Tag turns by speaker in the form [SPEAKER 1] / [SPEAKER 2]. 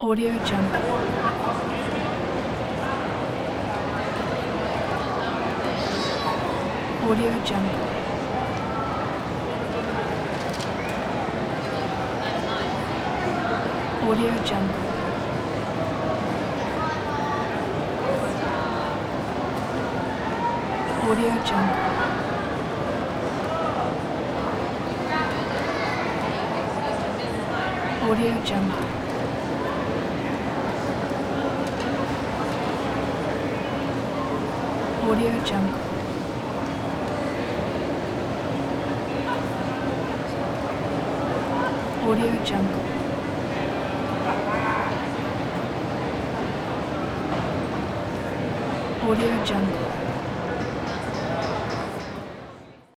[SPEAKER 1] Audio Jungle. Audio Jungle. Audio Jungle. Audio Jungle. Audio Jungle. Audio Jungle. Audio Jungle. Audio Jungle.